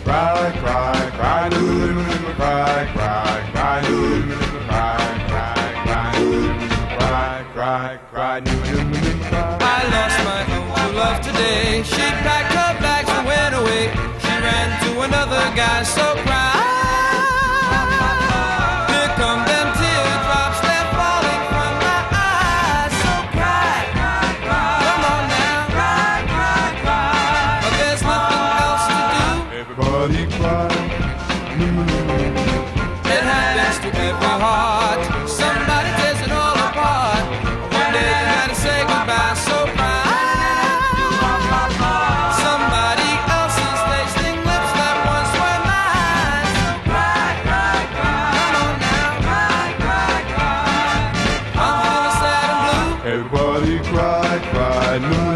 Cry, cry, cry, no, cry, cry, cry, no, cry, cry, cry, cry, cry, no, cry. I lost my own love today. She packed her bags and went away. She ran to another guy, so cry. Here come them teardrops, they're falling from my eyes. So cry, come on now, cry, cry, cry. But there's nothing else to do. Everybody cry. It happens to every heart. Somebody tears it all apart. One day you gotta say goodbye, so cry. Somebody else's tasting lips that once were mine. So cry, cry, cry. Come on now, cry, cry, cry. I'm feeling sad and blue. Everybody cry, cry, no.